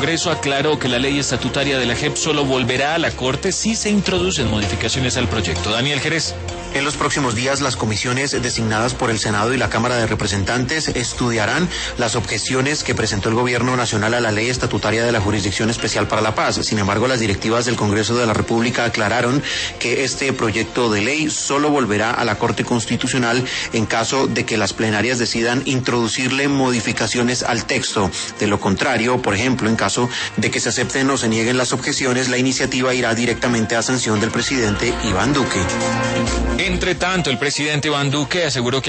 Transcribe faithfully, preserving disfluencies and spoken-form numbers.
Congreso aclaró que la ley estatutaria de la J E P solo volverá a la Corte si se introducen modificaciones al proyecto. Daniel Jerez. En los próximos días, las comisiones designadas por el Senado y la Cámara de Representantes estudiarán las objeciones que presentó el Gobierno Nacional a la ley estatutaria de la Jurisdicción Especial para la Paz. Sin embargo, las directivas del Congreso de la República aclararon que este proyecto de ley solo volverá a la Corte Constitucional en caso de que las plenarias decidan introducirle modificaciones al texto. De lo contrario, por ejemplo, en caso de que se acepten o se nieguen las objeciones, la iniciativa irá directamente a sanción del presidente Iván Duque. Entre tanto, el presidente Iván Duque aseguró que